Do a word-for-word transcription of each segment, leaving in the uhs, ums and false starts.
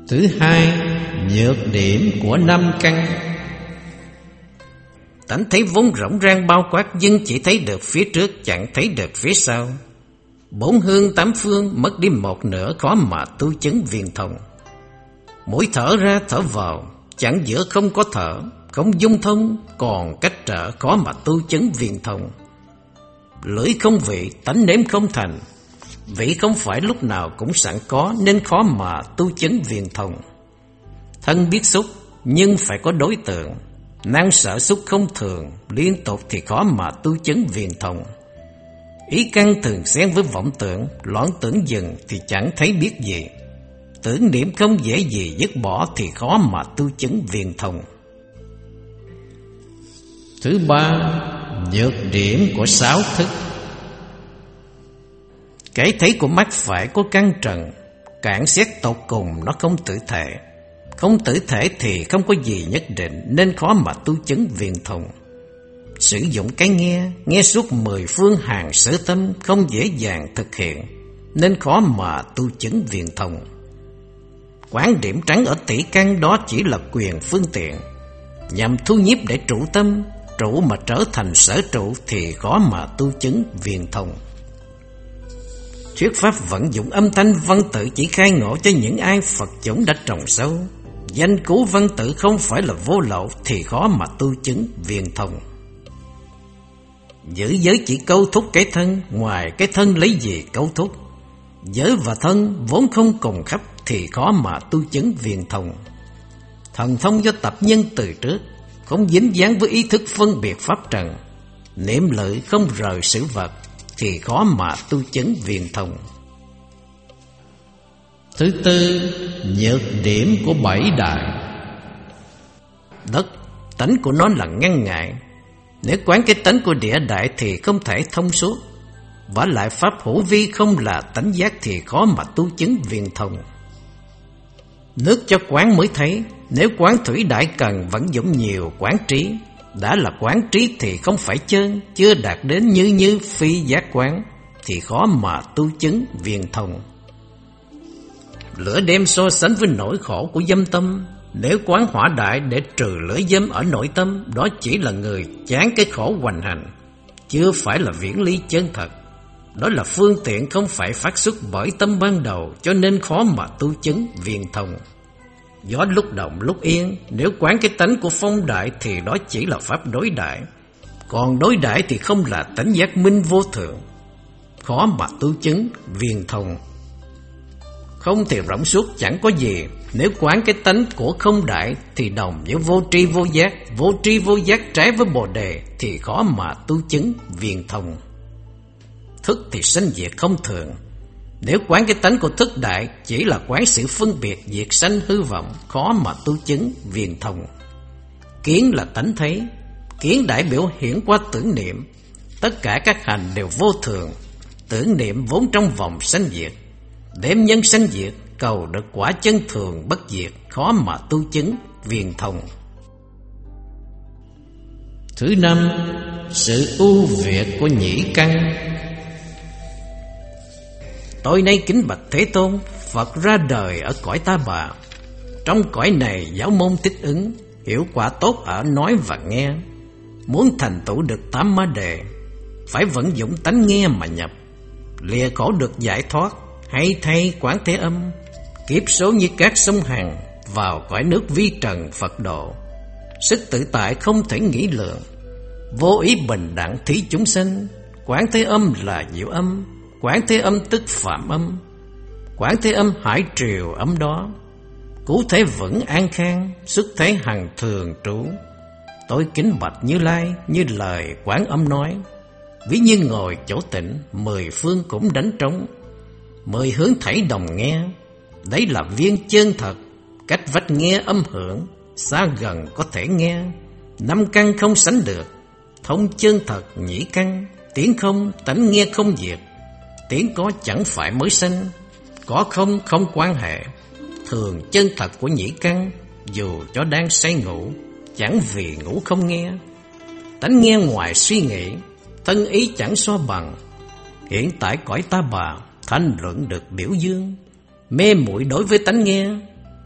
Thứ hai, nhược điểm của năm căn. Tánh thấy vốn rộng rang bao quát, nhưng chỉ thấy được phía trước, chẳng thấy được phía sau. Bốn hương tám phương, mất đi một nửa, khó mà tu chứng viền thông. Mũi thở ra thở vào, chẳng giữa không có thở, không dung thông, còn cách trở, khó mà tu chứng viền thông. Lưỡi không vị, tánh nếm không thành, vị không phải lúc nào cũng sẵn có, nên khó mà tu chứng viền thông. Thân biết xúc, nhưng phải có đối tượng, năng sở xúc không thường, liên tục thì khó mà tu chứng viền thông. Ý căn thường xen với vọng tưởng, loạn tưởng dừng thì chẳng thấy biết gì. Tưởng niệm không dễ gì dứt bỏ thì khó mà tu chứng viền thông. Thứ ba, nhược điểm của sáu thức. Cái thấy của mắt phải có căn trần, cạn xét tột cùng nó không tự thể. Không tự thể thì không có gì nhất định, nên khó mà tu chứng viền thông. Sử dụng cái nghe, nghe suốt mười phương hàng sở tâm, không dễ dàng thực hiện, nên khó mà tu chứng viền thông. Quán điểm trắng ở tỷ căn, đó chỉ là quyền phương tiện, nhằm thu nhiếp để trụ tâm, trụ mà trở thành sở trụ thì khó mà tu chứng viền thông. Thuyết pháp vận dụng âm thanh văn tự chỉ khai ngộ cho những ai Phật chủng đã trồng sâu. Danh cú văn tự không phải là vô lậu thì khó mà tu chứng viền thông. Giữ giới chỉ câu thúc cái thân, ngoài cái thân lấy gì câu thúc. Giới và thân vốn không cùng khắp thì khó mà tu chứng viền thông. Thần thông do tập nhân từ trước, không dính dáng với ý thức phân biệt pháp trần. Niệm lợi không rời sự vật thì khó mà tu chứng viền thông. Thứ tư, nhược điểm của bảy đại. Đất, tánh của nó là ngăn ngại. Nếu quán cái tánh của địa đại thì không thể thông suốt. Vả lại pháp hữu vi không là tánh giác thì khó mà tu chứng viền thông. Nước cho quán mới thấy, nếu quán thủy đại cần vẫn dụng nhiều quán trí. Đã là quán trí thì không phải chân, chưa đạt đến như như phi giác quán thì khó mà tu chứng viền thông. Lửa đem so sánh với nỗi khổ của dâm tâm. Nếu quán hỏa đại để trừ lửa dâm ở nội tâm, đó chỉ là người chán cái khổ hoành hành, chưa phải là viễn ly chân thật. Đó là phương tiện không phải phát xuất bởi tâm ban đầu, cho nên khó mà tu chứng viền thông. Gió lúc động lúc yên, nếu quán cái tánh của phong đại thì đó chỉ là pháp đối đại. Còn đối đại thì không là tánh giác minh vô thượng, khó mà tu chứng viền thông. Không thì rộng suốt chẳng có gì. Nếu quán cái tánh của không đại thì đồng với vô tri vô giác. Vô tri vô giác trái với bồ đề thì khó mà tu chứng viền thông. Thức thì sanh diệt không thường. Nếu quán cái tánh của thức đại chỉ là quán sự phân biệt diệt sanh hư vọng, khó mà tu chứng viền thông. Kiến là tánh thấy. Kiến đại biểu hiện qua tưởng niệm. Tất cả các hành đều vô thường. Tưởng niệm vốn trong vòng sanh diệt. Đếm nhân sanh diệt, cầu được quả chân thường bất diệt, khó mà tu chứng viền thông. Thứ năm, sự ưu việt của nhĩ căn. Tôi nay kính bạch Thế Tôn, Phật ra đời ở cõi Ta Bà. Trong cõi này giáo môn thích ứng, hiệu quả tốt ở nói và nghe. Muốn thành tựu được tám ma đề, phải vận dụng tánh nghe mà nhập. Lìa khổ được giải thoát, hay thay quán thế âm. Kiếp số như các sông Hằng, vào cõi nước vi trần Phật độ. Sức tự tại không thể nghĩ lượng, vô ý bình đẳng thí chúng sanh. Quán thế âm là diệu âm, quán thế âm tức phạm âm. Quán thế âm hải triều âm đó, cứu thế vững an khang, xuất thế hằng thường trú. Tôi kính bạch Như Lai, như lời quán âm nói. Ví như ngồi chỗ tịnh, mười phương cũng đánh trống, mười hướng thảy đồng nghe. Đấy là viên chân thật, cách vách nghe âm hưởng, xa gần có thể nghe. Năm căn không sánh được, thông chân thật nhĩ căn. Tiếng không tánh nghe không diệt, tiếng có chẳng phải mới sanh, có không không quan hệ. Thường chân thật của nhĩ căn, dù cho đang say ngủ, chẳng vì ngủ không nghe. Tánh nghe ngoài suy nghĩ, thân ý chẳng so bằng. Hiện tại cõi Ta Bà, thanh luận được biểu dương. Mê muội đối với tánh nghe,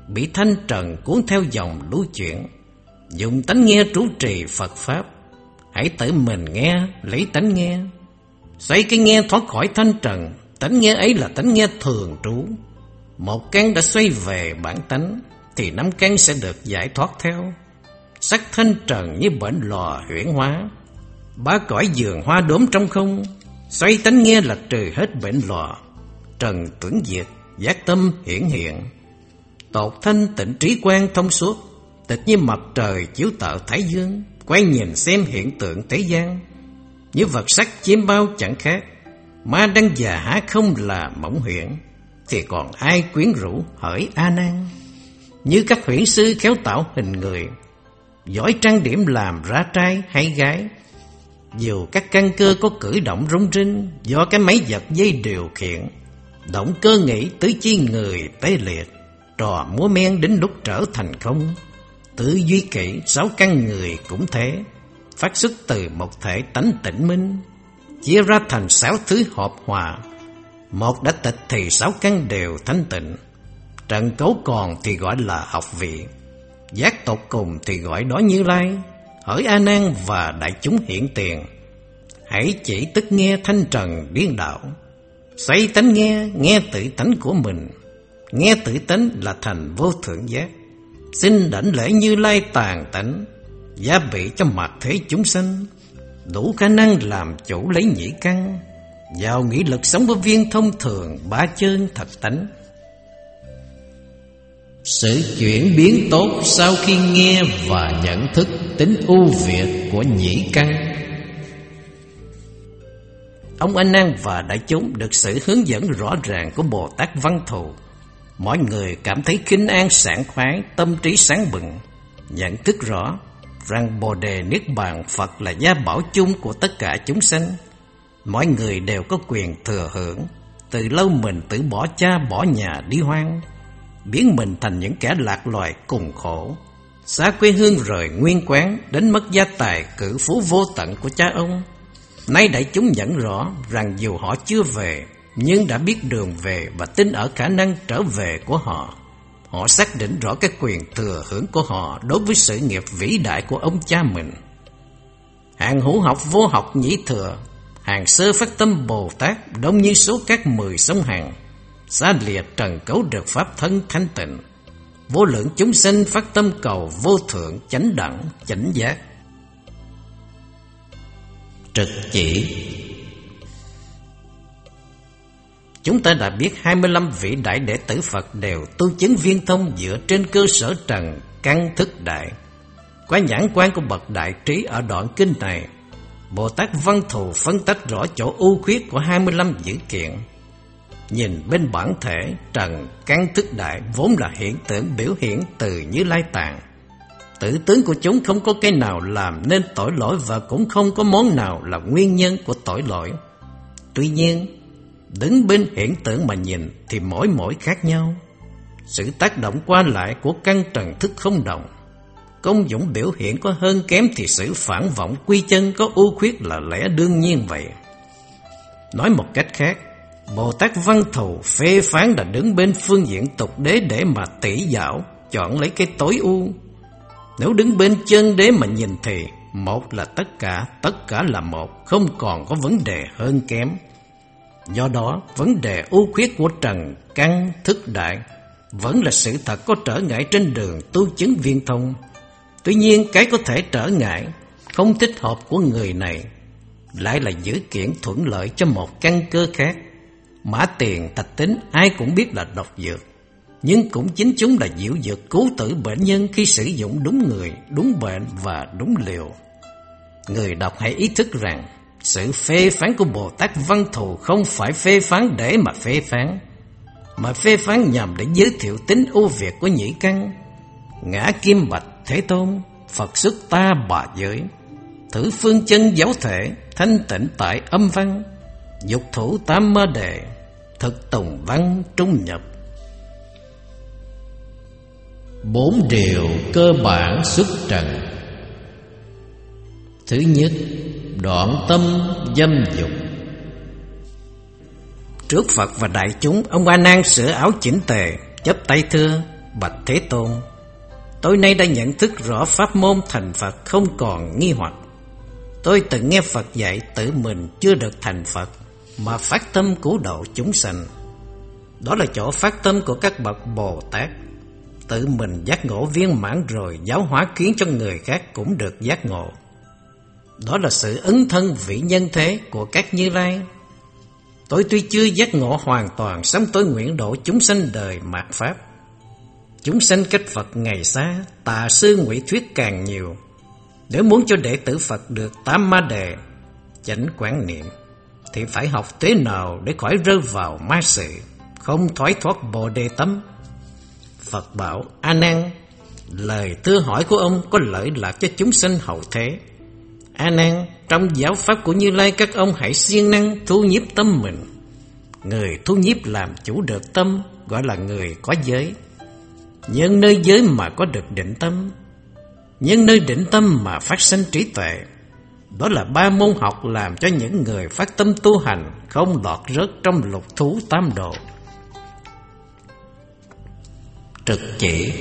bị thanh trần cuốn theo dòng lưu chuyển. Dùng tánh nghe trú trì Phật Pháp, hãy tự mình nghe, lấy tánh nghe. Xoay cái nghe thoát khỏi thanh trần, tánh nghe ấy là tánh nghe thường trú. Một căn đã xoay về bản tánh, thì năm căn sẽ được giải thoát theo. Sắc thanh trần như bệnh lò huyễn hóa, ba cõi giường hoa đốm trong không. Xoay tánh nghe là trừ hết bệnh lò, trần tưởng diệt, giác tâm hiển hiện. Tột thanh tịnh trí quan thông suốt, tịch như mặt trời chiếu tạo thái dương. Quay nhìn xem hiện tượng thế gian, như vật sắc chiêm bao chẳng khác. Ma đăng già há không là mộng huyễn, thì còn ai quyến rũ hỡi A Nan. Như các huyễn sư khéo tạo hình người, giỏi trang điểm làm ra trai hay gái. Dù các căn cơ có cử động rung rinh, do cái máy giật dây điều khiển. Động cơ nghĩ tứ chi người tê liệt, trò múa men đến lúc trở thành không. Tự duy kỹ sáu căn người cũng thế, phát xuất từ một thể tánh tịnh minh, chia ra thành sáu thứ hợp hòa. Một đã tịch thì sáu căn đều thanh tịnh. Trần cấu còn thì gọi là học vị, giác tột cùng thì gọi đó Như Lai. Hỡi A Nan và đại chúng hiện tiền, hãy chỉ tức nghe thanh trần điên đạo. Xoay tánh nghe, nghe tự tánh của mình. Nghe tự tánh là thành vô thượng giác. Xin đảnh lễ Như Lai tàn tánh, gia bị cho mặt thế chúng sanh. Đủ khả năng làm chủ lấy nhĩ căn, vào nghị lực sống với viên thông thường ba chân thật tánh. Sự chuyển biến tốt sau khi nghe và nhận thức tính ưu việt của nhĩ căn. Ông A Nan và đại chúng được sự hướng dẫn rõ ràng của Bồ Tát Văn Thù. Mọi người cảm thấy khinh an sảng khoái, tâm trí sáng bừng, nhận thức rõ rằng Bồ Đề Niết Bàn Phật là gia bảo chung của tất cả chúng sanh. Mọi người đều có quyền thừa hưởng. Từ lâu mình tự bỏ cha bỏ nhà đi hoang, biến mình thành những kẻ lạc loài cùng khổ, xa quê hương rời nguyên quán, đến mất gia tài cử phú vô tận của cha ông. Nay đại chúng nhận rõ rằng dù họ chưa về, nhưng đã biết đường về và tin ở khả năng trở về của họ. Họ xác định rõ cái quyền thừa hưởng của họ đối với sự nghiệp vĩ đại của ông cha mình. Hàng hữu học vô học nhĩ thừa, hàng sơ phát tâm Bồ Tát đông như số các mười sông Hằng. Xa lìa trần cấu được pháp thân thanh tịnh, vô lượng chúng sinh phát tâm cầu vô thượng chánh đẳng chánh giác. Trực chỉ. Chúng ta đã biết hai mươi lăm vị đại đệ tử Phật đều tu chứng viên thông dựa trên cơ sở trần căn thức đại. Qua nhãn quan của bậc đại trí ở đoạn kinh này, Bồ Tát Văn Thù phân tách rõ chỗ ưu khuyết của hai mươi lăm dữ kiện. Nhìn bên bản thể trần căn thức đại vốn là hiện tượng biểu hiện từ Như Lai tạng. Tự tướng của chúng không có cái nào làm nên tội lỗi, và cũng không có món nào là nguyên nhân của tội lỗi. Tuy nhiên, đứng bên hiện tượng mà nhìn thì mỗi mỗi khác nhau. Sự tác động qua lại của căn trần thức không đồng, công dụng biểu hiện có hơn kém thì sự phản vọng quy chân có ưu khuyết là lẽ đương nhiên vậy. Nói một cách khác, Bồ Tát Văn Thù phê phán là đứng bên phương diện tục đế để mà tỉ dạo, chọn lấy cái tối ưu. Nếu đứng bên chân đế mà nhìn thì một là tất cả, tất cả là một, không còn có vấn đề hơn kém. Do đó, vấn đề ưu khuyết của trần căn thức đại vẫn là sự thật có trở ngại trên đường tu chứng viên thông. Tuy nhiên, cái có thể trở ngại, không thích hợp của người này lại là dữ kiện thuận lợi cho một căn cơ khác. Mã tiền thạch tính ai cũng biết là độc dược, nhưng cũng chính chúng là diệu dược cứu tử bệnh nhân khi sử dụng đúng người, đúng bệnh và đúng liều. Người đọc hãy ý thức rằng sự phê phán của Bồ Tát Văn Thù không phải phê phán để mà phê phán, mà phê phán nhằm để giới thiệu tính ưu việt của nhĩ căn. Ngã Kim Bạch Thế Tôn, Phật xuất ta bà giới, thử phương chân giáo thể, thanh tịnh tại âm văn, dục thủ tam ma đề, thực tùng văn trung nhập. Bốn điều cơ bản xuất trần. Thứ nhất, đoạn tâm dâm dục. Trước Phật và đại chúng, ông A Nan sửa áo chỉnh tề, chắp tay thưa: Bạch Thế Tôn, tôi nay đã nhận thức rõ pháp môn thành Phật không còn nghi hoặc. Tôi từng nghe Phật dạy tự mình chưa được thành Phật mà phát tâm cứu độ chúng sanh. Đó là chỗ phát tâm của các bậc Bồ Tát. Tự mình giác ngộ viên mãn rồi giáo hóa khiến cho người khác cũng được giác ngộ. Đó là sự ứng thân vị nhân thế của các Như Lai. Tôi tuy chưa giác ngộ hoàn toàn, song tôi nguyện độ chúng sanh đời mạt Pháp. Chúng sanh cách Phật ngày xa, tà sư ngụy thuyết càng nhiều. Nếu muốn cho đệ tử Phật được tám ma đề, chánh quán niệm, thì phải học thế nào để khỏi rơi vào ma sự, không thoái thoát Bồ Đề tâm. Phật bảo: A Nan, lời thưa hỏi của ông có lợi lạc cho chúng sanh hậu thế. A Nan, trong giáo pháp của Như Lai, các ông hãy siêng năng thu nhiếp tâm mình. Người thu nhiếp làm chủ được tâm gọi là người có giới. Nhân nơi giới mà có được định tâm, nhân nơi định tâm mà phát sinh trí tuệ. Đó là ba môn học làm cho những người phát tâm tu hành không lọt rớt trong lục thú tam độ. Trực chỉ.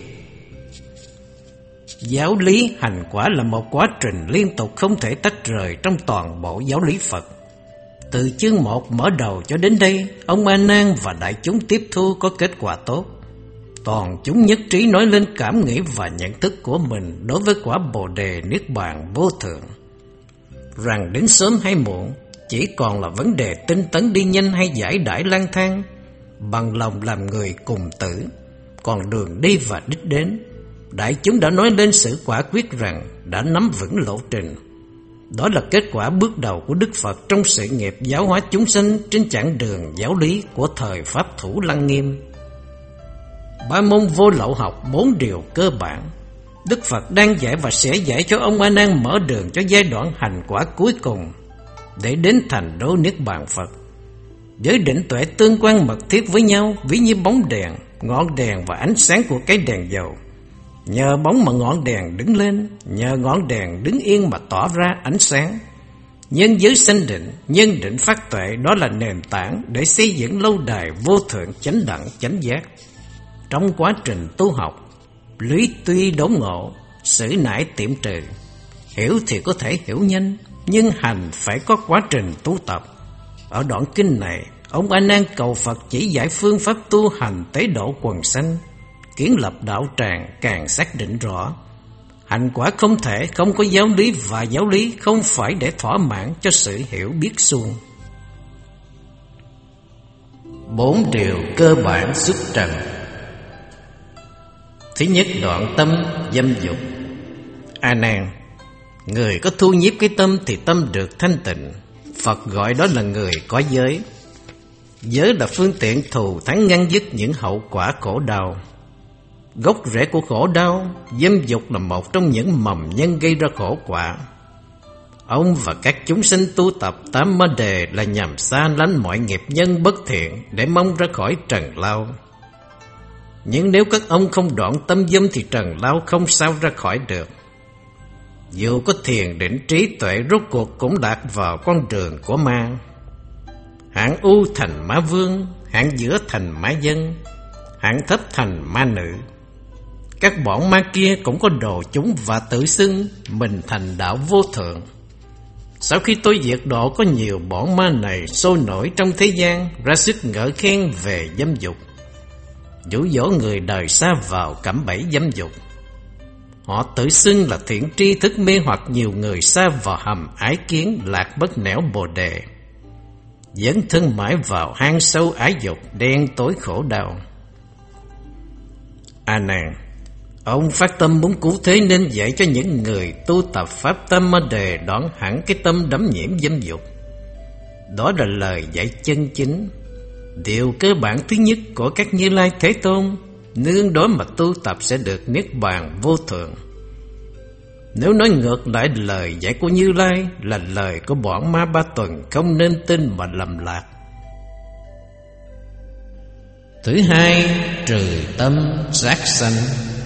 Giáo lý hành quả là một quá trình liên tục không thể tách rời trong toàn bộ giáo lý Phật. Từ chương một mở đầu cho đến đây, ông A Nan và đại chúng tiếp thu có kết quả tốt. Toàn chúng nhất trí nói lên cảm nghĩ và nhận thức của mình đối với quả Bồ Đề Niết Bàn vô thượng, rằng đến sớm hay muộn chỉ còn là vấn đề tinh tấn đi nhanh hay giải đãi lang thang, bằng lòng làm người cùng tử, còn đường đi và đích đến. Đại chúng đã nói lên sự quả quyết rằng đã nắm vững lộ trình. Đó là kết quả bước đầu của Đức Phật trong sự nghiệp giáo hóa chúng sinh trên chặng đường giáo lý của thời Pháp Thủ Lăng Nghiêm. Ba môn vô lậu học, bốn điều cơ bản, Đức Phật đang dạy và sẽ dạy cho ông A Nan mở đường cho giai đoạn hành quả cuối cùng để đến thành đô Niết Bàn Phật. Với định tuệ tương quan mật thiết với nhau, ví như bóng đèn, ngọn đèn và ánh sáng của cái đèn dầu. Nhờ bóng mà ngọn đèn đứng lên, nhờ ngọn đèn đứng yên mà tỏ ra ánh sáng. Nhân giới sanh định, nhân định phát tuệ, đó là nền tảng để xây dựng lâu đài vô thượng chánh đẳng chánh giác. Trong quá trình tu học, lý tuy đốn ngộ, xử nải tiệm trừ. Hiểu thì có thể hiểu nhanh, nhưng hành phải có quá trình tu tập. Ở đoạn kinh này, ông A Nan cầu Phật chỉ giải phương pháp tu hành tế độ quần sanh, kiến lập đạo tràng càng xác định rõ. Hành quả không thể không có giáo lý, và giáo lý không phải để thỏa mãn cho sự hiểu biết suông. Bốn điều cơ bản xuất trần. Thứ nhất, đoạn tâm dâm dục. A Nan, người có thu nhiếp cái tâm thì tâm được thanh tịnh. Phật gọi đó là người có giới. Giới là phương tiện thù thắng ngăn dứt những hậu quả khổ đau. Gốc rễ của khổ đau, dâm dục là một trong những mầm nhân gây ra khổ quả. Ông và các chúng sinh tu tập tám ma đề là nhằm xa lánh mọi nghiệp nhân bất thiện để mong ra khỏi trần lao. Nhưng nếu các ông không đoạn tâm dâm thì trần lao không sao ra khỏi được. Dù có thiền định trí tuệ, rốt cuộc cũng đạt vào con đường của ma. Hạng ưu thành ma vương, hạng giữa thành ma dân, hạng thấp thành ma nữ. Các bọn ma kia cũng có đồ chúng và tự xưng mình thành đạo vô thượng. Sau khi tôi diệt độ, có nhiều bọn ma này sôi nổi trong thế gian, ra sức ngợi khen về dâm dục, dụ dỗ người đời sa vào cạm bẫy dâm dục. Họ tự xưng là thiện tri thức, mê hoặc nhiều người sa vào hầm ái kiến, lạc bất nẻo bồ đề, dẫn thân mãi vào hang sâu ái dục, đen tối khổ đau. A Nan, ông phát tâm muốn cứu thế nên dạy cho những người tu tập pháp tâm ma đề đoạn hẳn cái tâm đắm nhiễm dâm dục. Đó là lời dạy chân chính. Điều cơ bản thứ nhất của các Như Lai Thế Tôn, nương đó mà tu tập sẽ được Niết Bàn vô thượng. Nếu nói ngược lại, lời dạy của Như Lai là lời của bọn ma ba tuần, không nên tin mà lầm lạc. Thứ hai, trừ tâm sát sanh.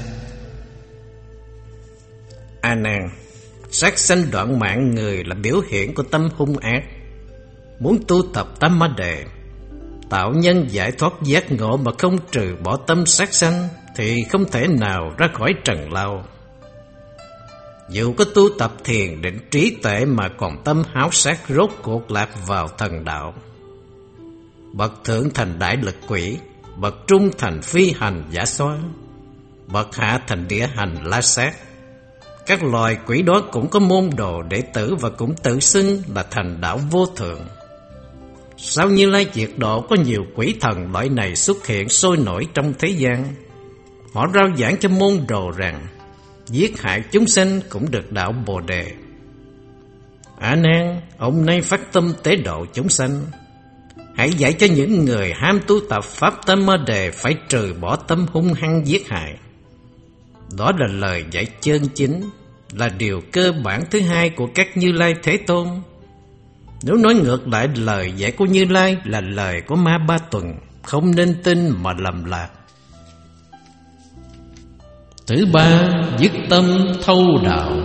A Nan, sát sanh đoạn mạng người là biểu hiện của tâm hung ác. Muốn tu tập tám ma đề, tạo nhân giải thoát giác ngộ mà không trừ bỏ tâm sát sanh thì không thể nào ra khỏi trần lao. Dù có tu tập thiền định trí tuệ mà còn tâm háo sát, rốt cuộc lạc vào thần đạo. Bậc thượng thành đại lực quỷ, bậc trung thành phi hành giả xoa, bậc hạ thành địa hành la sát. Các loài quỷ đó cũng có môn đồ đệ tử và cũng tự xưng là thành đạo vô thượng. Sao Như Lai diệt độ có nhiều quỷ thần loại này xuất hiện sôi nổi trong thế gian? Họ rao giảng cho môn đồ rằng giết hại chúng sanh cũng được đạo Bồ Đề. A Nan, ông nay phát tâm tế độ chúng sanh. Hãy dạy cho những người ham tu tập pháp tâm Mơ Đề phải trừ bỏ tâm hung hăng giết hại. Đó là lời dạy chân chính, là điều cơ bản thứ hai của các Như Lai Thế Tôn. Nếu nói ngược lại, lời dạy của Như Lai là lời của Ma Ba Tuần, không nên tin mà lầm lạc. Thứ ba, dứt tâm thâu đạo.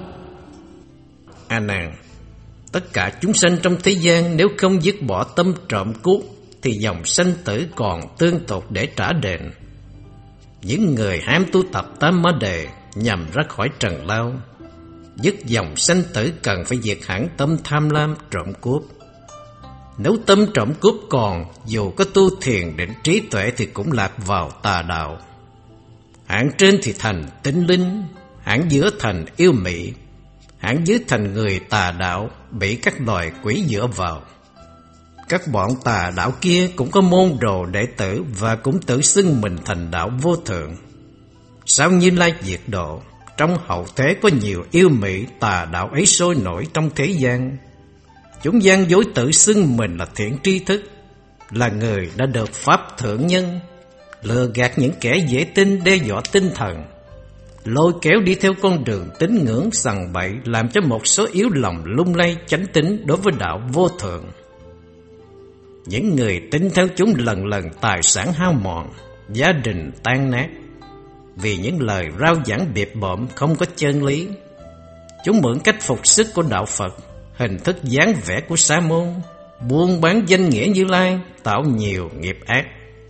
A Nan, tất cả chúng sanh trong thế gian nếu không dứt bỏ tâm trộm cướp thì dòng sanh tử còn tương tục để trả đền. Những người ham tu tập Tam Mơ Đề nhằm ra khỏi trần lao, dứt dòng sanh tử cần phải diệt hẳn tâm tham lam trộm cướp. Nếu tâm trộm cướp còn, dù có tu thiền định trí tuệ thì cũng lạc vào tà đạo. Hạng trên thì thành tinh linh, hạng giữa thành yêu mị, hạng dưới thành người tà đạo, bị các loài quỷ dựa vào. Các bọn tà đạo kia cũng có môn đồ đệ tử và cũng tự xưng mình thành đạo vô thượng. Sao Như Lai diệt độ, trong hậu thế có nhiều yêu mị tà đạo ấy sôi nổi trong thế gian. Chúng gian dối tự xưng mình là thiện tri thức, là người đã được pháp thượng nhân, lừa gạt những kẻ dễ tin, đe dọa tinh thần, lôi kéo đi theo con đường tín ngưỡng sằng bậy, làm cho một số yếu lòng lung lay chánh tín đối với đạo vô thượng. Những người tin theo chúng lần lần tài sản hao mòn, gia đình tan nát, vì những lời rao giảng bịp bợm không có chân lý. Chúng mượn cách phục sức của đạo Phật, hình thức dáng vẻ của Sa môn, buôn bán danh nghĩa Như Lai, tạo nhiều nghiệp ác.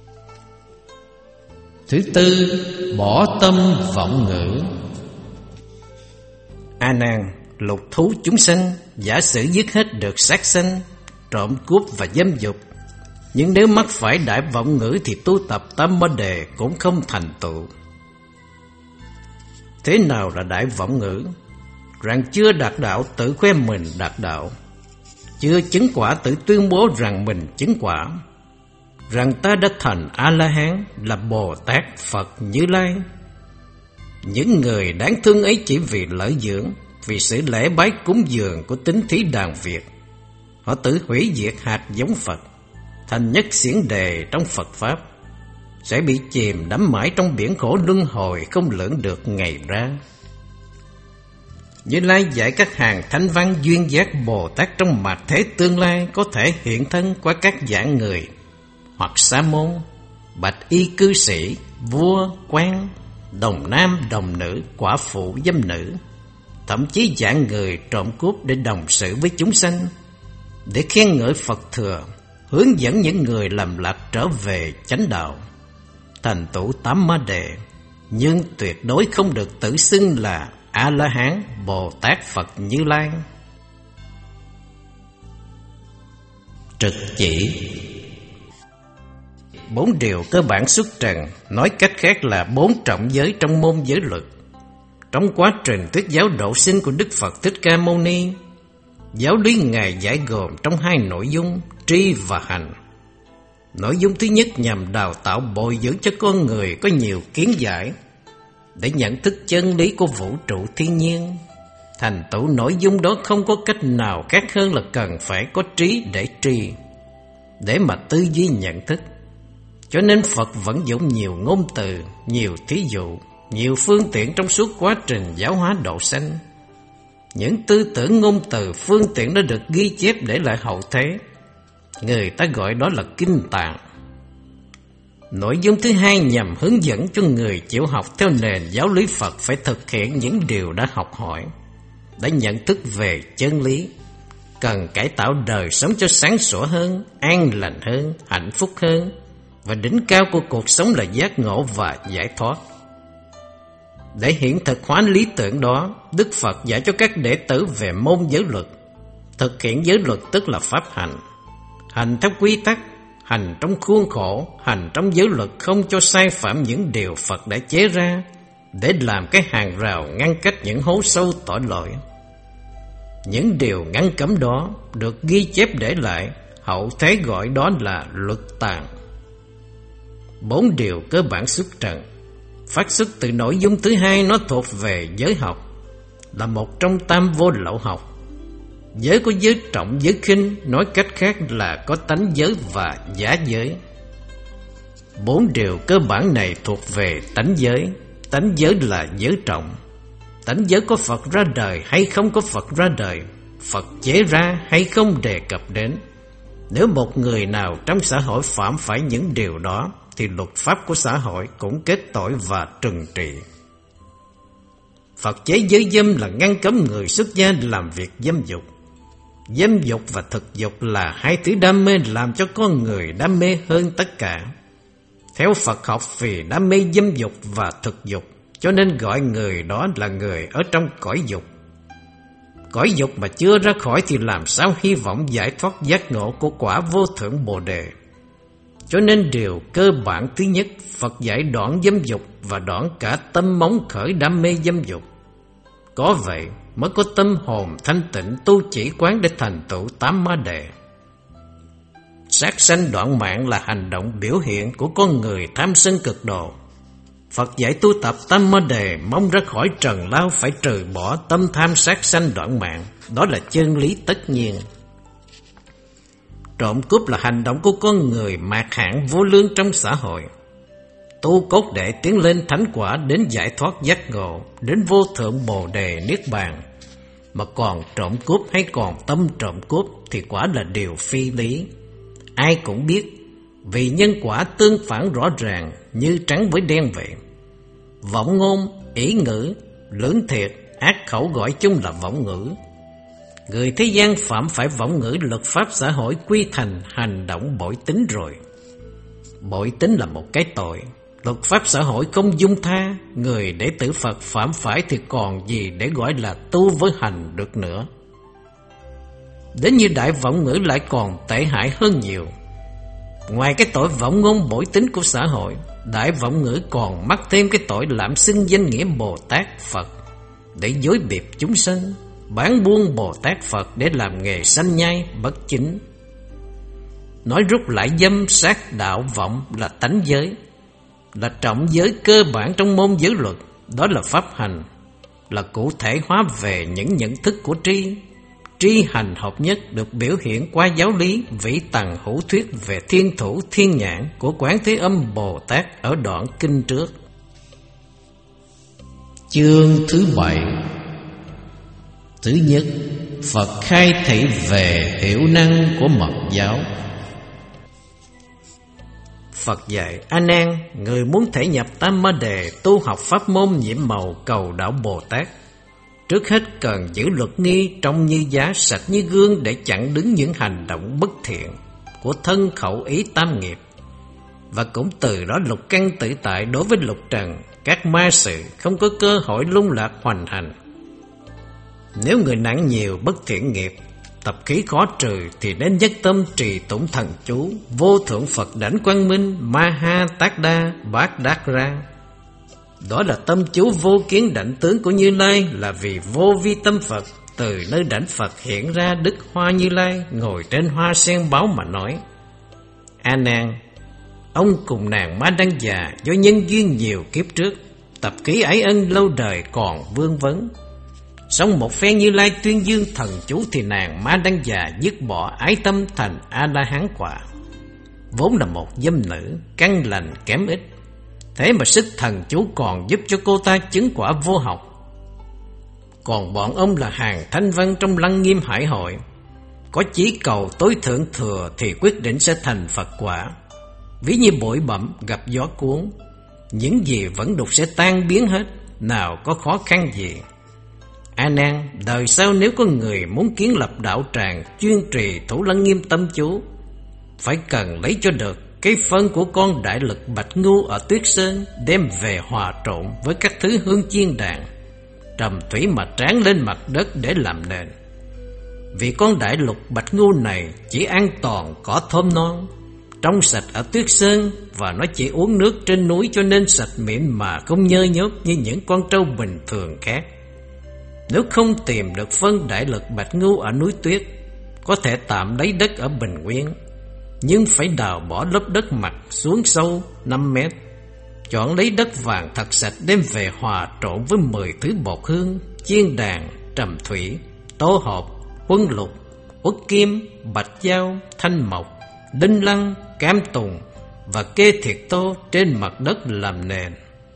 Thứ tư, bỏ tâm vọng ngữ. A Nan, lục thú chúng sanh, giả sử dứt hết được sát sanh, trộm cướp và dâm dục, nhưng nếu mắc phải đại vọng ngữ thì tu tập Tam Mơ Đề cũng không thành tựu. Thế nào là đại vọng ngữ? Rằng chưa đạt đạo tự khoe mình đạt đạo, chưa chứng quả tự tuyên bố rằng mình chứng quả, rằng ta đã thành A-la-hán, là Bồ Tát Phật Như Lai. Những người đáng thương ấy chỉ vì lợi dưỡng, vì sự lễ bái cúng dường của tín thí đàn Việt, họ tự hủy diệt hạt giống Phật, thành nhất xiển đề trong Phật Pháp, sẽ bị chìm đắm mãi trong biển khổ luân hồi không lường được ngày ra. Như Lai dạy các hàng thánh văn duyên giác Bồ Tát trong mạt thế tương lai có thể hiện thân qua các dạng người, hoặc sa môn, bạch y cư sĩ, vua, quan, đồng nam, đồng nữ, quả phụ, dâm nữ, thậm chí dạng người trộm cướp để đồng sự với chúng sanh, để khen ngợi Phật thừa, hướng dẫn những người lầm lạc trở về chánh đạo, thành tựu Tám Ma Đề, nhưng tuyệt đối không được tự xưng là A-la-hán, Bồ Tát Phật Như Lai. Trực chỉ. Bốn điều cơ bản xuất trần, nói cách khác là bốn trọng giới trong môn giới luật. Trong quá trình thuyết giáo độ sinh của Đức Phật Thích Ca Mâu Ni, giáo lý Ngài giải gồm trong hai nội dung, tri và hành. Nội dung thứ nhất nhằm đào tạo bồi dưỡng cho con người có nhiều kiến giải, để nhận thức chân lý của vũ trụ thiên nhiên. Thành tựu nội dung đó không có cách nào khác hơn là cần phải có trí để tri, để mà tư duy nhận thức. Cho nên Phật vẫn dùng nhiều ngôn từ, nhiều thí dụ, nhiều phương tiện trong suốt quá trình giáo hóa độ sanh. Những tư tưởng ngôn từ phương tiện đã được ghi chép để lại hậu thế. Người ta gọi đó là kinh tạng. Nội dung thứ hai nhằm hướng dẫn cho người chịu học theo nền giáo lý Phật phải thực hiện những điều đã học hỏi, để nhận thức về chân lý, cần cải tạo đời sống cho sáng sủa hơn, an lành hơn, hạnh phúc hơn, và đỉnh cao của cuộc sống là giác ngộ và giải thoát. Để hiện thực hóa lý tưởng đó, Đức Phật dạy cho các đệ tử về môn giới luật. Thực hiện giới luật tức là pháp hành. Hành theo quy tắc, hành trong khuôn khổ, hành trong giới luật không cho sai phạm những điều Phật đã chế ra, để làm cái hàng rào ngăn cách những hố sâu tội lỗi. Những điều ngăn cấm đó được ghi chép để lại, hậu thế gọi đó là luật tạng. Bốn điều cơ bản xuất trần, phát xuất từ nội dung thứ hai, nó thuộc về giới học, là một trong tam vô lậu học. Giới có giới trọng, giới khinh, nói cách khác là có tánh giới và giả giới. Bốn điều cơ bản này thuộc về tánh giới. Tánh giới là giới trọng. Tánh giới có Phật ra đời hay không có Phật ra đời, Phật chế ra hay không đề cập đến. Nếu một người nào trong xã hội phạm phải những điều đó, thì luật pháp của xã hội cũng kết tội và trừng trị. Phật chế giới dâm là ngăn cấm người xuất gia làm việc dâm dục. Dâm dục và thực dục là hai thứ đam mê làm cho con người đam mê hơn tất cả. Theo Phật học, vì đam mê dâm dục và thực dục, cho nên gọi người đó là người ở trong cõi dục. Cõi dục mà chưa ra khỏi thì làm sao hy vọng giải thoát giác ngộ của quả vô thượng Bồ Đề. Cho nên điều cơ bản thứ nhất, Phật dạy đoạn dâm dục và đoạn cả tâm móng khởi đam mê dâm dục. Có vậy mới có tâm hồn thanh tịnh tu chỉ quán để thành tựu tám ma đề. Sát sanh đoạn mạng là hành động biểu hiện của con người tham sân cực độ. Phật dạy tu tập tam ma đề, mong ra khỏi trần lao phải trừ bỏ tâm tham sát sanh đoạn mạng. Đó là chân lý tất nhiên. Trộm cướp là hành động của con người mạt hạng vô lương trong xã hội. Tu cốt để tiến lên thánh quả, đến giải thoát giác ngộ, đến vô thượng Bồ Đề Niết Bàn, mà còn trộm cướp hay còn tâm trộm cướp thì quả là điều phi lý. Ai cũng biết, vì nhân quả tương phản rõ ràng như trắng với đen vậy. Vọng ngôn, ý ngữ, lưỡng thiệt, ác khẩu gọi chung là vọng ngữ. Người thế gian phạm phải vọng ngữ, luật pháp xã hội quy thành hành động bội tín rồi. Bội tín là một cái tội, luật pháp xã hội không dung tha. Người đệ tử Phật phạm phải thì còn gì để gọi là tu với hành được nữa. Đến như đại vọng ngữ lại còn tệ hại hơn nhiều. Ngoài cái tội vọng ngôn bội tín của xã hội, đại vọng ngữ còn mắc thêm cái tội lạm xưng danh nghĩa Bồ Tát Phật để dối bịp chúng sanh, bán buôn Bồ Tát Phật để làm nghề sanh nhai bất chính. Nói rút lại, dâm sát đạo vọng là tánh giới, là trọng giới cơ bản trong môn giới luật. Đó là pháp hành, là cụ thể hóa về những nhận thức của tri. Tri hành hợp nhất được biểu hiện qua giáo lý vĩ tầng hữu thuyết về thiên thủ thiên nhãn của Quán Thế Âm Bồ Tát ở đoạn kinh trước. Chương thứ bảy. Thứ nhất, Phật khai thị về hiệu năng của mật giáo. Phật dạy: A Nan, người muốn thể nhập tam ma đề, tu học pháp môn nhiễm màu cầu đạo Bồ Tát, trước hết cần giữ luật nghi, trông như giá, sạch như gương để chặn đứng những hành động bất thiện của thân khẩu ý tam nghiệp, và cũng từ đó lục căn tự tại đối với lục trần, các ma sự không có cơ hội lung lạc hoành hành. Nếu người nặng nhiều bất thiện nghiệp, tập khí khó trừ, thì nên nhất tâm trì tụng thần chú vô thượng Phật đảnh quang minh ma ha tát đa bát đát ra. Đó là tâm chú vô kiến đảnh tướng của Như Lai, là vì vô vi tâm Phật từ nơi đảnh Phật hiện ra Đức Hoa Như Lai ngồi trên hoa sen báo mà nói: A Nan, ông cùng nàng Ma Đăng già do nhân duyên nhiều kiếp trước, tập khí ái ân lâu đời còn vương vấn. Xong một phen Như Lai tuyên dương thần chú thì nàng Ma Đăng già dứt bỏ ái tâm thành A La Hán quả. Vốn là một dâm nữ, căn lành kém ít, thế mà sức thần chú còn giúp cho cô ta chứng quả vô học. Còn bọn ông là hàng thanh văn trong Lăng Nghiêm Hải Hội, có chí cầu tối thượng thừa thì quyết định sẽ thành Phật quả. Ví như bụi bặm gặp gió cuốn, những gì vẫn đục sẽ tan biến hết, nào có khó khăn gì. A Nan, đời sau nếu có người muốn kiến lập đạo tràng chuyên trì thủ Lăng Nghiêm tâm chú, phải cần lấy cho được cái phân của con đại lực Bạch Ngưu ở Tuyết Sơn đem về hòa trộn với các thứ hương chiên đàn, trầm thủy mà tráng lên mặt đất để làm nền. Vì con đại lục Bạch Ngưu này chỉ ăn toàn cỏ thơm non, trong sạch ở Tuyết Sơn, và nó chỉ uống nước trên núi cho nên sạch mịn mà không nhơ nhớp như những con trâu bình thường khác. Nếu không tìm được phân đại lực Bạch Ngưu ở núi Tuyết, có thể tạm lấy đất ở Bình Nguyên, nhưng phải đào bỏ lớp đất mặt xuống sâu năm mét, chọn lấy đất vàng thật sạch đem về hòa trộn với mười thứ bột hương, chiên đàn, trầm thủy, tố hộp, huân lục, uất kim, bạch dao, thanh mộc, đinh lăng, cam tùng và kê thiệt tô trên mặt đất làm nền.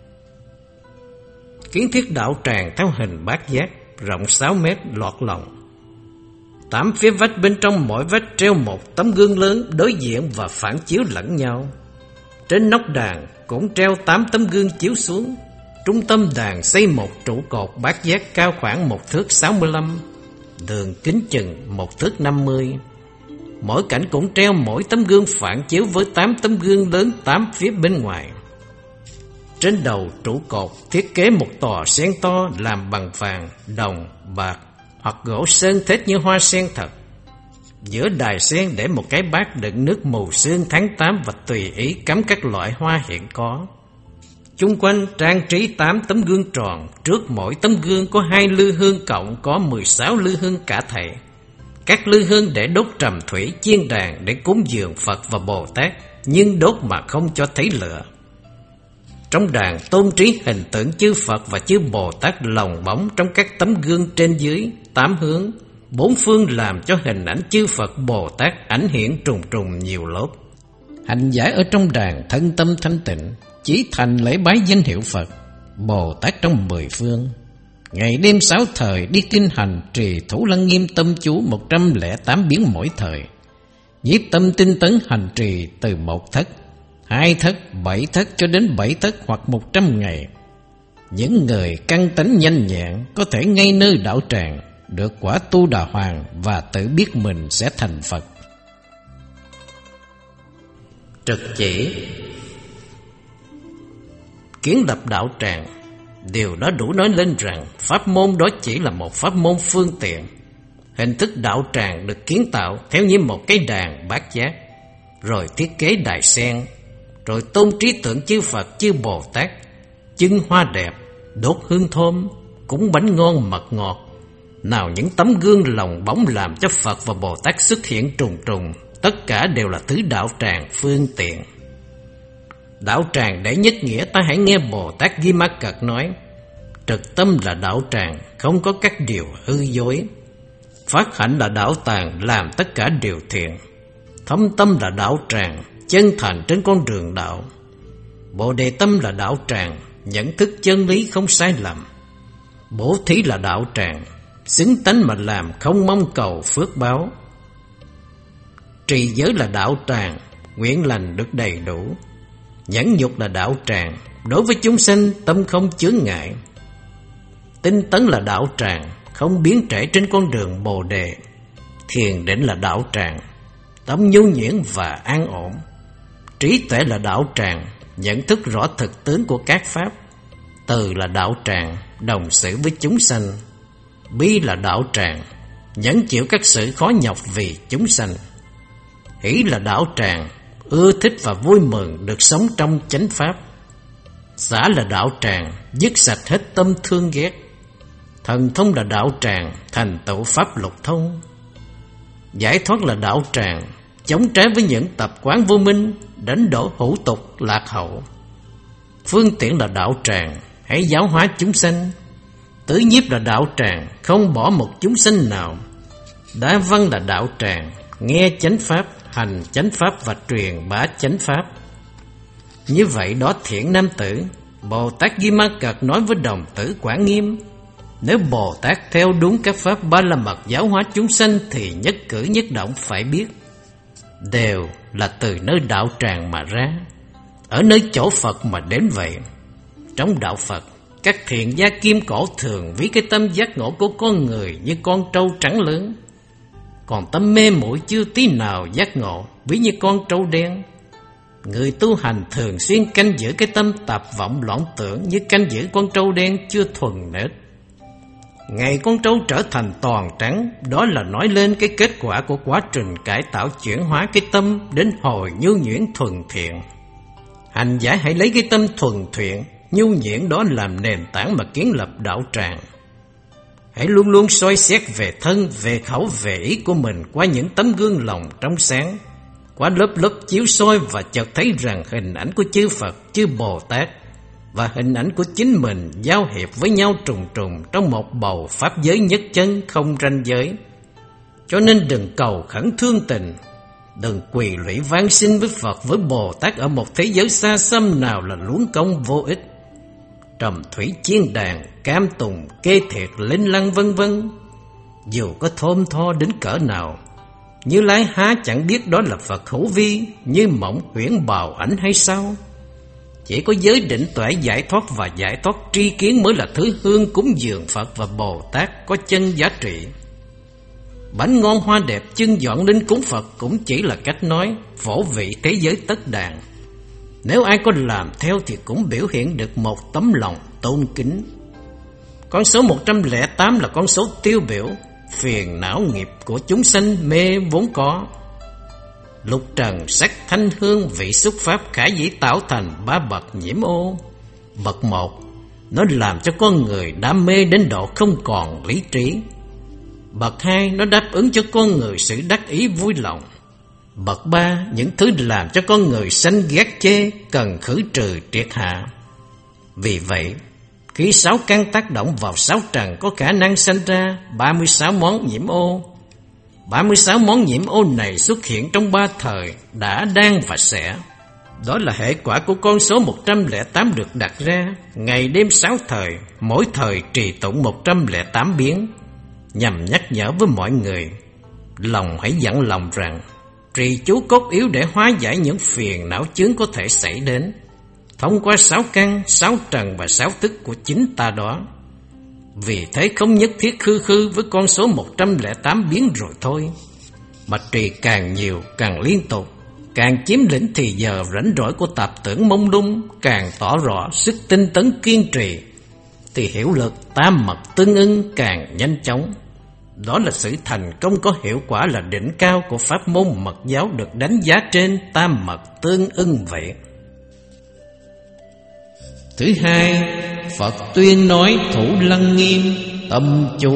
Kiến thiết đạo tràng theo hình bát giác, rộng sáu mét, lọt lòng. Tám phía vách bên trong mỗi vách treo một tấm gương lớn đối diện và phản chiếu lẫn nhau. Trên nóc đàn cũng treo tám tấm gương chiếu xuống. Trung tâm đàn xây một trụ cột bát giác cao khoảng một thước sáu mươi lăm, đường kính chừng một thước năm mươi. Mỗi cạnh cũng treo mỗi tấm gương phản chiếu với tám tấm gương lớn tám phía bên ngoài. Trên đầu trụ cột thiết kế một tòa sen to làm bằng vàng, đồng, bạc hoặc gỗ sơn thết như hoa sen thật. Giữa đài sen để một cái bát đựng nước mù sương tháng tám và tùy ý cắm các loại hoa hiện có. Chung quanh trang trí tám tấm gương tròn, trước mỗi tấm gương có hai lư hương cộng có mười sáu lư hương cả thảy. Các lư hương để đốt trầm thủy, chiên đàn để cúng dường Phật và Bồ Tát, nhưng đốt mà không cho thấy lửa. Trong đàn tôn trí hình tượng chư Phật và chư Bồ Tát lồng bóng trong các tấm gương trên dưới, tám hướng, bốn phương làm cho hình ảnh chư Phật Bồ Tát ảnh hiện trùng trùng nhiều lớp. Hành giả ở trong đàn thân tâm thanh tịnh, chỉ thành lễ bái danh hiệu Phật, Bồ Tát trong mười phương. Ngày đêm sáu thời đi kinh hành trì thủ lăng nghiêm tâm chú một trăm lẻ tám biến mỗi thời. Nhiếp tâm tinh tấn hành trì từ một thất, hai thất, bảy thất cho đến bảy thất hoặc một trăm ngày. Những người căn tánh nhanh nhẹn có thể ngay nơi đạo tràng được quả tu đà hoàng và tự biết mình sẽ thành Phật. Trực chỉ kiến lập đạo tràng, điều đó đủ nói lên rằng pháp môn đó chỉ là một pháp môn phương tiện. Hình thức đạo tràng được kiến tạo theo như một cái đàn bát giác, rồi thiết kế đài sen, rồi tôn trí tượng chư Phật chư Bồ Tát, chưng hoa đẹp, đốt hương thơm, cúng bánh ngon mật ngọt. Nào những tấm gương lồng bóng làm cho Phật và Bồ Tát xuất hiện trùng trùng, tất cả đều là thứ đạo tràng phương tiện. Đạo tràng để nhất nghĩa, ta hãy nghe Bồ Tát Di Ma Cật nói: trực tâm là đạo tràng, không có các điều hư dối. Phát hạnh là đạo tàng, làm tất cả điều thiện. Thâm tâm là đạo tràng, chân thành trên con đường đạo. Bồ đề tâm là đạo tràng, nhận thức chân lý không sai lầm. Bố thí là đạo tràng, xứng tánh mà làm, không mong cầu phước báo. Trì giới là đạo tràng, nguyện lành được đầy đủ. Nhẫn nhục là đạo tràng, đối với chúng sanh tâm không chướng ngại. Tinh tấn là đạo tràng, không biến trễ trên con đường Bồ đề. Thiền định là đạo tràng, tâm nhu nhuyễn và an ổn. Trí tuệ là đạo tràng, nhận thức rõ thực tướng của các pháp. Từ là đạo tràng, đồng xử với chúng sanh. Bi là đạo tràng, nhẫn chịu các sự khó nhọc vì chúng sanh. Hỷ là đạo tràng, ưa thích và vui mừng được sống trong chánh pháp. Xả là đạo tràng, dứt sạch hết tâm thương ghét. Thần thông là đạo tràng, thành tựu pháp lục thông. Giải thoát là đạo tràng, chống trái với những tập quán vô minh, đánh đổ hữu tục lạc hậu. Phương tiện là đạo tràng, hãy giáo hóa chúng sanh. Tứ nhiếp là đạo tràng, không bỏ một chúng sanh nào. Đa văn là đạo tràng, nghe chánh pháp, hành chánh pháp và truyền bá chánh pháp. Như vậy đó thiện nam tử, Bồ Tát Di Ma Cật nói với đồng tử Quảng Nghiêm: nếu Bồ Tát theo đúng các pháp ba la mật giáo hóa chúng sanh thì nhất cử nhất động phải biết đều là từ nơi đạo tràng mà ra, ở nơi chỗ Phật mà đến vậy. Trong đạo Phật, các thiện gia kim cổ thường ví cái tâm giác ngộ của con người như con trâu trắng lớn, còn tâm mê muội chưa tí nào giác ngộ ví như con trâu đen. Người tu hành thường xuyên canh giữ cái tâm tạp vọng loạn tưởng như canh giữ con trâu đen chưa thuần nết. Ngày con trâu trở thành toàn trắng, đó là nói lên cái kết quả của quá trình cải tạo chuyển hóa cái tâm đến hồi nhu nhuyễn thuần thiện. Hành giả hãy lấy cái tâm thuần thiện, nhu nhuyễn đó làm nền tảng mà kiến lập đạo tràng. Hãy luôn luôn soi xét về thân, về khẩu, về ý của mình qua những tấm gương lòng trong sáng, qua lớp lớp chiếu soi và chợt thấy rằng hình ảnh của chư Phật, chư Bồ Tát và hình ảnh của chính mình giao hiệp với nhau trùng trùng trong một bầu pháp giới nhất chân không ranh giới. Cho nên đừng cầu khẩn thương tình, đừng quỳ lụy van xin với Phật với Bồ Tát ở một thế giới xa xăm nào là luống công vô ích. Trầm thủy chiên đàn, cam tùng, kê thiệt, linh lăng vân vân, dù có thơm tho đến cỡ nào, Như Lai há chẳng biết đó là Phật hữu vi, như mộng huyễn bào ảnh hay sao? Chỉ có giới định tuệ giải thoát và giải thoát tri kiến mới là thứ hương cúng dường Phật và Bồ Tát có chân giá trị. Bánh ngon hoa đẹp chân dọn lên cúng Phật cũng chỉ là cách nói, phổ vị thế giới tất đàn. Nếu ai có làm theo thì cũng biểu hiện được một tấm lòng tôn kính. Con số một trăm lẻ tám là con số tiêu biểu, phiền não nghiệp của chúng sanh mê vốn có. Lục trần sắc thanh hương vị xúc pháp khả dĩ tạo thành ba bậc nhiễm ô. Bậc một, nó làm cho con người đam mê đến độ không còn lý trí. Bậc hai, nó đáp ứng cho con người sự đắc ý vui lòng. Bậc ba, những thứ làm cho con người sanh ghét chê, cần khử trừ triệt hạ. Vì vậy, khi sáu căn tác động vào sáu trần có khả năng sanh ra ba mươi sáu món nhiễm ô. ba mươi sáu món nhiễm ô này xuất hiện trong ba thời, đã, đang và sẽ. Đó là hệ quả của con số một trăm lẻ tám được đặt ra, ngày đêm sáu thời, mỗi thời trì tụng một trăm lẻ tám biến, nhằm nhắc nhở với mọi người. Lòng hãy dặn lòng rằng, trì chú cốt yếu để hóa giải những phiền não chướng có thể xảy đến, thông qua sáu căn, sáu trần và sáu thức của chính ta đó. Vì thế không nhất thiết khư khư với con số một trăm lẻ tám biến rồi thôi, mà trì càng nhiều, càng liên tục, càng chiếm lĩnh thì giờ rảnh rỗi của tạp tưởng mông lung, càng tỏ rõ sức tinh tấn kiên trì, thì hiệu lực tam mật tương ưng càng nhanh chóng. Đó là sự thành công có hiệu quả là đỉnh cao của pháp môn mật giáo được đánh giá trên tam mật tương ưng vậy. Thứ hai, Phật tuyên nói thủ lăng nghiêm, tâm chú.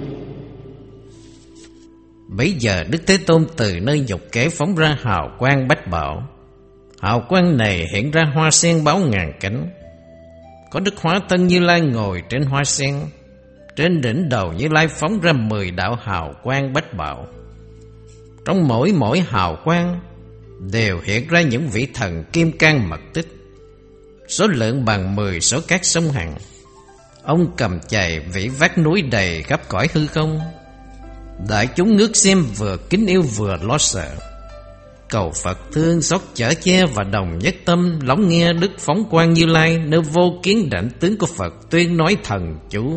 Bấy giờ Đức Thế Tôn từ nơi nhục kế phóng ra hào quang bách bảo. Hào quang này hiện ra hoa sen báo ngàn cánh. Có Đức Hóa Thân Như Lai ngồi trên hoa sen. Trên đỉnh đầu Như Lai phóng ra mười đạo hào quang bách bảo. Trong mỗi mỗi hào quang đều hiện ra những vị thần kim cang mật tích, số lượng bằng mười số các sông Hằng. Ông cầm chày vĩ vác núi đầy khắp cõi hư không. Đại chúng ngước xem vừa kính yêu vừa lo sợ, cầu Phật thương xót chở che và đồng nhất tâm lắng nghe Đức phóng quang Như Lai nơi vô kiến đảnh tướng của Phật tuyên nói thần chú.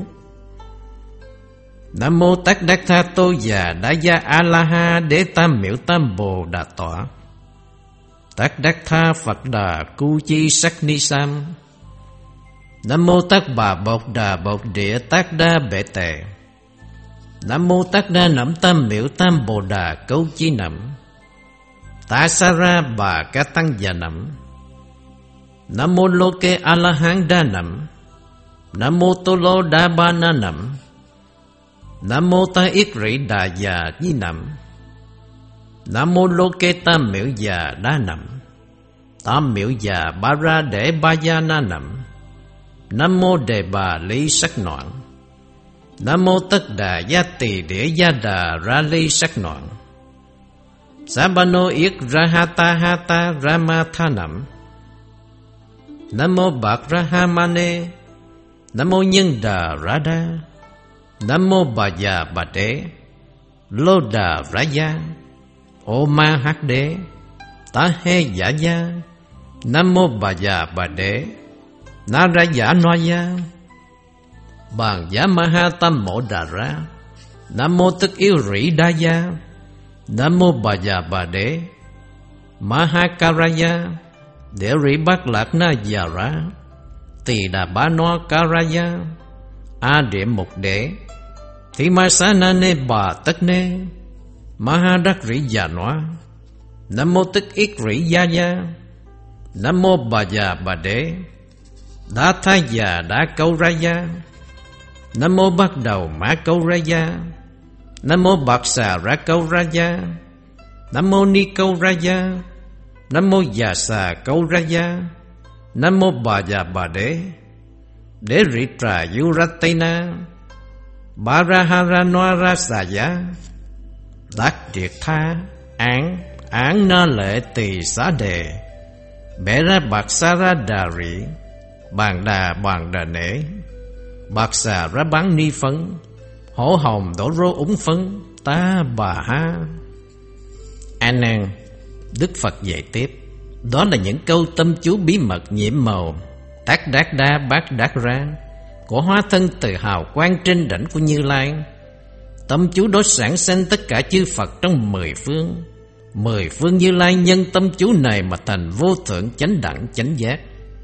Nam mô Tát Đắc Tha Tô Già Đa Gia A La Ha Đế Tam Miểu Tam Bồ Đà Tọa Tát Đắc Tha Phật Đà Cu Chi Sắc Ni Sam. Nam mô Tát Bà Bột Đà Bột Địa Tát Đa Bệ Tề. Nam mô Tát Đa Nẫm Tam Miểu Tam Bồ Đà Câu Chi Nẫm. Tá Sa Ra Bà Ca Tăng Già Nẫm. Nam mô Lô Kê A La Hán Đa Nẫm. Nam mô Tô Lô Đa Ba Na Nẫm. Nam mô Ta Yết Rỉ Đà Già Di Nẫm. Nam mô Lô Kê Tam Miểu Già Đa Nẫm. Tam Miểu Già Ba Ra Để Ba Gia Na Nẫm. Nam mô Đề Bà Lý Sắc Noạn. Nam mô Tất Đà Gia Tỳ Đĩa Gia Đà Ra Ly Sắc Noạn. Sabano Yết Rahata Hata Rama Tha Nẫm. Nam mô Bạc Rahamane. Nam mô Nhân Đà Radha. Nam mô Bà Già Bà Đế. Lô Đà Raya. Ô Ma Hát Đế. Ta He Giả Gia. Nam mô Bà Già Bà Đế. Na Ra Giả Noa Gia. Bàn Giả Ma Ha Tam Mộ Đà Ra. Nam mô Tức Yêu Rỉ Đa Gia. Nam mô Bà Già Bà Đế. Ma Ha Karaya. Để rỉ bát lạc na già ra Tỳ đà bá no karaya A điểm mục đế Thì ma xá na nê bà tất nê Ma ha đắc rỉ già noa Nam mô tức ít rỉ gia gia Nam mô bà già bà đế Đá thái già đá câu ra gia Nam mô bắt đầu mã câu ra gia Nam mô bạc xà ra câu ra gia Nam mô ni câu ra gia Nam mô già xà câu ra gia Nam mô bà già bà đế Đế rỉ trà yu ra tây na Bà ra ha ra noa ra xà giá Đắc triệt tha án án na lệ tỳ xá đề Bẻ ra bạc xà ra đà rỉ Bàn đà bàn đà nể Bạc xà ra bán ni phấn Hổ hồng đổ rô úng phấn Ta bà ha. A Nan, Đức Phật dạy tiếp. Đó là những câu tâm chú bí mật nhiễm màu Tác đát đa bát đát ra của hóa thân từ hào quang trên đảnh của Như Lai. Tâm chú đó sản sinh tất cả chư Phật trong mười phương. Mười phương Như Lai nhân tâm chú này mà thành vô thượng chánh đẳng chánh giác.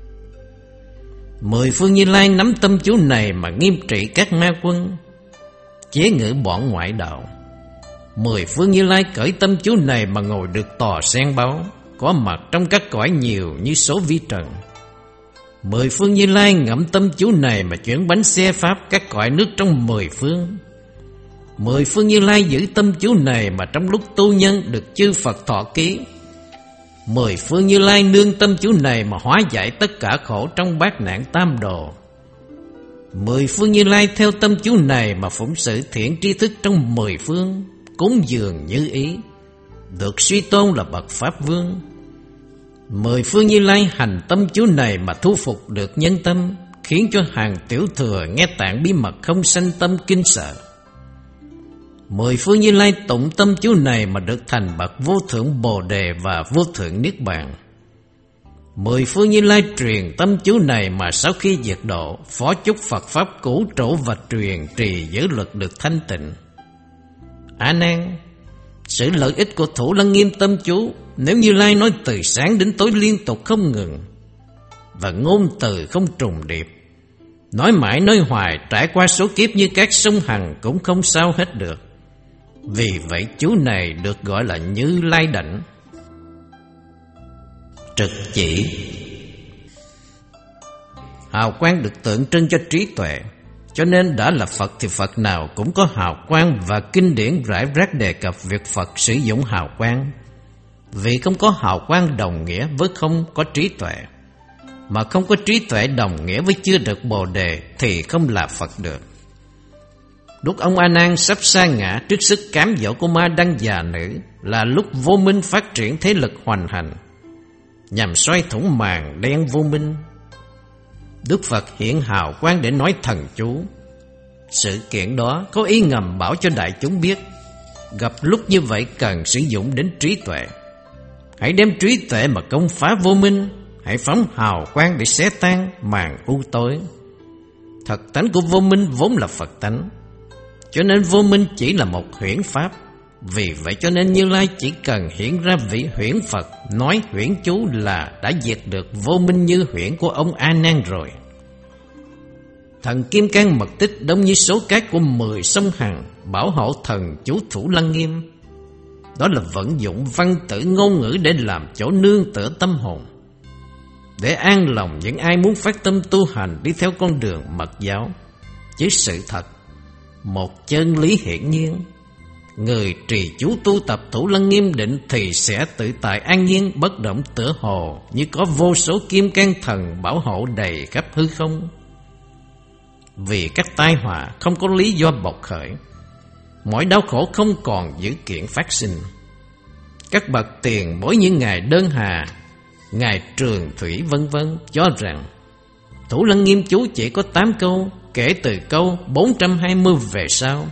Mười phương Như Lai nắm tâm chú này mà nghiêm trị các ma quân, chế ngự bọn ngoại đạo. Mười phương Như Lai cởi tâm chú này mà ngồi được tòa sen báo, có mặt trong các cõi nhiều như số vi trần. Mười phương Như Lai ngậm tâm chú này mà chuyển bánh xe pháp các cõi nước trong mười phương. Mười phương Như Lai giữ tâm chú này mà trong lúc tu nhân được chư Phật thọ ký. Mười phương Như Lai nương tâm chú này mà hóa giải tất cả khổ trong bát nạn tam đồ. Mười phương Như Lai theo tâm chú này mà phụng sự thiện tri thức trong mười phương, cúng dường như ý, được suy tôn là bậc Pháp Vương. Mười phương Như Lai hành tâm chú này mà thu phục được nhân tâm, khiến cho hàng tiểu thừa nghe tạng bí mật không sanh tâm kinh sợ. Mười phương Như Lai tụng tâm chú này mà được thành bậc vô thượng Bồ Đề và vô thượng Niết Bàn. Mười phương Như Lai truyền tâm chú này mà sau khi diệt độ, phó chúc Phật Pháp cũ trụ và truyền trì giới luật được thanh tịnh. A Nan, sự lợi ích của Thủ Lăng Nghiêm tâm chú, nếu Như Lai nói từ sáng đến tối liên tục không ngừng, và ngôn từ không trùng điệp, nói mãi nói hoài, trải qua số kiếp như các sông Hằng cũng không sao hết được. Vì vậy chú này được gọi là Như Lai Đảnh. Trực chỉ. Hào quang được tượng trưng cho trí tuệ, cho nên đã là Phật thì Phật nào cũng có hào quang, và kinh điển rải rác đề cập việc Phật sử dụng hào quang. Vì không có hào quang đồng nghĩa với không có trí tuệ, mà không có trí tuệ đồng nghĩa với chưa được Bồ Đề thì không là Phật được. Lúc ông A Nan sắp sa ngã trước sức cám dỗ của ma đăng già nữ, là lúc vô minh phát triển thế lực hoành hành, nhằm xoay thủng màn đen vô minh. Đức Phật hiện hào quang để nói thần chú. Sự kiện đó có ý ngầm bảo cho đại chúng biết, gặp lúc như vậy cần sử dụng đến trí tuệ. Hãy đem trí tuệ mà công phá vô minh, hãy phóng hào quang để xé tan màn u tối. Thật tánh của vô minh vốn là Phật tánh, cho nên vô minh chỉ là một huyễn pháp. Vì vậy cho nên Như Lai chỉ cần hiện ra vị huyễn Phật, nói huyễn chú là đã diệt được vô minh như huyễn của ông A Nan rồi. Thần Kim Cang mật tích đông như số cát của mười sông Hằng, bảo hộ thần chú Thủ Lăng Nghiêm. Đó là vận dụng văn tử ngôn ngữ để làm chỗ nương tựa tâm hồn, để an lòng những ai muốn phát tâm tu hành đi theo con đường mật giáo. Chứ sự thật, một chân lý hiển nhiên, người trì chú tu tập Thủ Lăng Nghiêm định thì sẽ tự tại an nhiên bất động, tựa hồ như có vô số kim cang thần bảo hộ đầy khắp hư không. Vì các tai họa không có lý do bộc khởi, mọi đau khổ không còn dữ kiện phát sinh. Các bậc tiền bối như ngài Đơn Hà, ngài Trường Thủy vân vân cho rằng Thủ Lăng Nghiêm chú chỉ có tám câu, kể từ câu bốn trăm hai mươi về sau.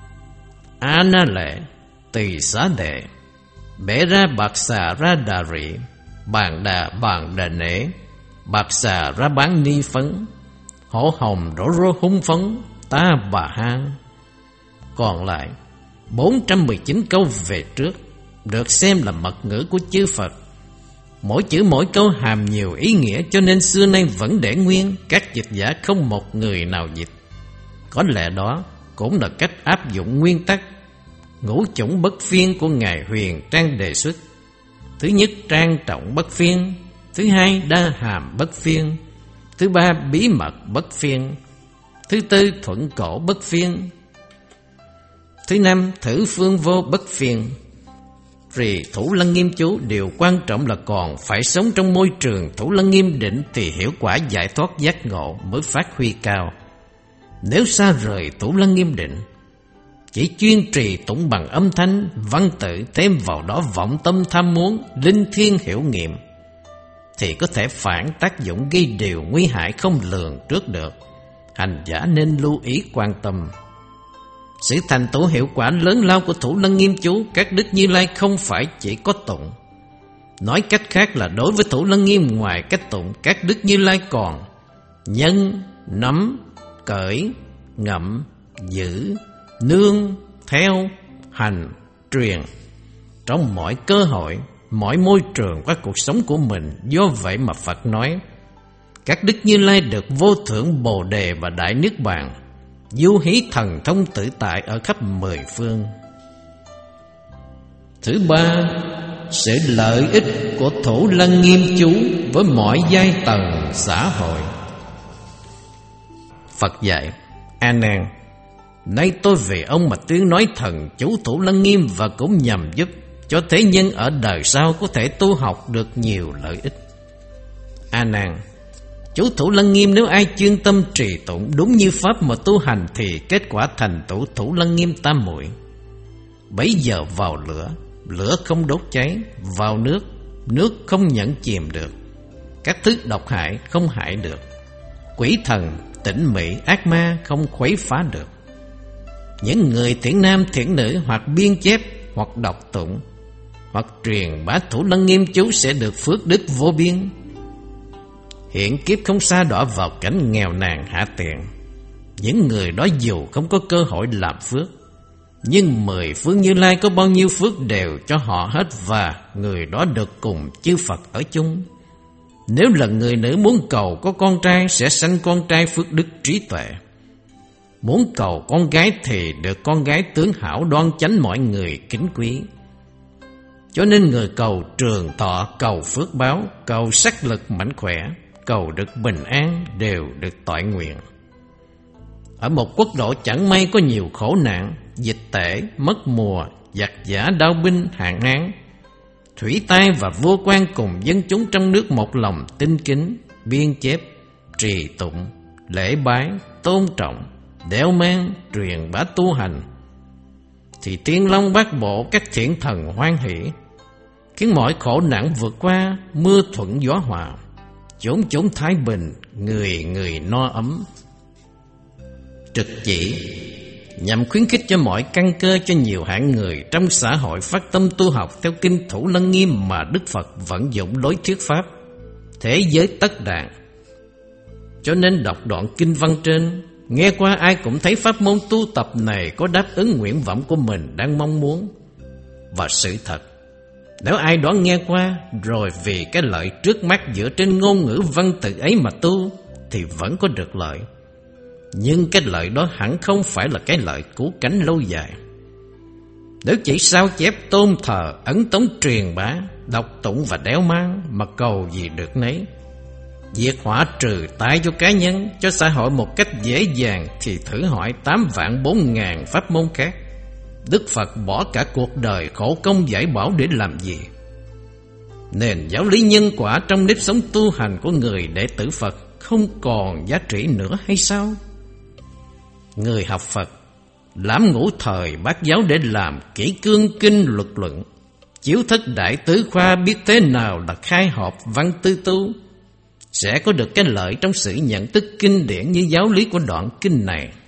A Na Lệ, Tỳ Xá Đệ, Bẻ ra bạc xà ra đà rị, Bàn đà bàn đà nể, Bạc xà ra bán ni phấn, Hổ hồng đổ rô hung phấn, Ta bà ha. Còn lại bốn trăm mười chín câu về trước được xem là mật ngữ của chư Phật. Mỗi chữ mỗi câu hàm nhiều ý nghĩa, cho nên xưa nay vẫn để nguyên, các dịch giả không một người nào dịch. Có lẽ đó cũng là cách áp dụng nguyên tắc ngũ chủng bất phiên của Ngài Huyền Trang đề xuất. Thứ nhất, trang trọng bất phiên. Thứ hai, đa hàm bất phiên. Thứ ba, bí mật bất phiên. Thứ tư, thuận cổ bất phiên. Thứ năm, thử phương vô bất phiên. Vì Thủ Lăng Nghiêm chú, điều quan trọng là còn phải sống trong môi trường Thủ Lăng Nghiêm định thì hiệu quả giải thoát giác ngộ mới phát huy cao. Nếu xa rời Thủ Lăng Nghiêm định, chỉ chuyên trì tụng bằng âm thanh, văn tự, thêm vào đó vọng tâm tham muốn, linh thiêng hiểu nghiệm, thì có thể phản tác dụng gây điều nguy hại không lường trước được. Hành giả nên lưu ý quan tâm. Sự thành tựu hiệu quả lớn lao của Thủ Lăng Nghiêm chú các đức Như Lai không phải chỉ có tụng. Nói cách khác là đối với Thủ Lăng Nghiêm, ngoài cách tụng, các đức Như Lai còn nhân, nắm, cởi, ngậm, giữ, nương, theo, hành, truyền trong mọi cơ hội, mọi môi trường của cuộc sống của mình. Do vậy mà Phật nói các đức Như Lai được vô thượng Bồ Đề và Đại Niết Bàn, du hí thần thông tự tại ở khắp mười phương. Thứ ba, sự lợi ích của Thủ Lăng Nghiêm chú với mọi giai tầng xã hội. Phật dạy: A Nan, nay tôi vì ông mà tuyên nói thần chú Thủ Lăng Nghiêm, và cũng nhằm giúp cho thế nhân ở đời sau có thể tu học được nhiều lợi ích. A Nan, chú Thủ Lăng Nghiêm nếu ai chuyên tâm trì tụng đúng như pháp mà tu hành thì kết quả thành tựu Thủ Lăng Nghiêm tam muội. Bấy giờ vào lửa, lửa không đốt cháy; vào nước, nước không nhẫn chìm được; các thứ độc hại không hại được; quỷ thần, tịnh mị, ác ma không khuấy phá được. Những người thiện nam thiện nữ hoặc biên chép, hoặc đọc tụng, hoặc truyền bá Thủ Lăng Nghiêm chú sẽ được phước đức vô biên. Hiện kiếp không xa đọa vào cảnh nghèo nàn hạ tiện. Những người đó dù không có cơ hội làm phước, nhưng mười phương Như Lai có bao nhiêu phước đều cho họ hết, và người đó được cùng chư Phật ở chung. Nếu là người nữ muốn cầu có con trai sẽ sanh con trai phước đức trí tuệ. Muốn cầu con gái thì được con gái tướng hảo đoan chánh mọi người kính quý. Cho nên người cầu trường thọ, cầu phước báo, cầu sắc lực mạnh khỏe, cầu được bình an đều được toại nguyện. Ở một quốc độ chẳng may có nhiều khổ nạn, dịch tễ, mất mùa, giặc giả, đao binh, hạn hán, thủy tai, và vua quan cùng dân chúng trong nước một lòng tinh kính, biên chép, trì tụng, lễ bái, tôn trọng, đeo mang, truyền bá tu hành, thì Thiên Long Bát Bộ, các thiện thần hoan hỷ, khiến mọi khổ nạn vượt qua, mưa thuận gió hòa, chốn chốn thái bình, người người no ấm. Trực chỉ nhằm khuyến khích cho mọi căn cơ cho nhiều hạng người trong xã hội phát tâm tu học theo kinh Thủ Lăng Nghiêm mà Đức Phật vận dụng lối thuyết pháp thế giới tất đàn. Cho nên đọc đoạn kinh văn trên, nghe qua ai cũng thấy pháp môn tu tập này có đáp ứng nguyện vọng của mình đang mong muốn. Và sự thật, nếu ai đó nghe qua rồi vì cái lợi trước mắt dựa trên ngôn ngữ văn tự ấy mà tu thì vẫn có được lợi. Nhưng cái lợi đó hẳn không phải là cái lợi cứu cánh lâu dài. Nếu chỉ sao chép, tôn thờ, ấn tống truyền bá, đọc tụng và đeo mang mà cầu gì được nấy, diệt họa trừ tai cho cá nhân, cho xã hội một cách dễ dàng, thì thử hỏi tám vạn bốn ngàn pháp môn khác, Đức Phật bỏ cả cuộc đời khổ công dạy bảo để làm gì? Nền giáo lý nhân quả trong nếp sống tu hành của người đệ tử Phật không còn giá trị nữa hay sao? Người học Phật lãm ngũ thời bát giáo để làm kỹ cương kinh luật luận, chiếu thất đại tứ khoa, biết thế nào là khai họp văn tư tu, sẽ có được cái lợi trong sự nhận thức kinh điển như giáo lý của đoạn kinh này.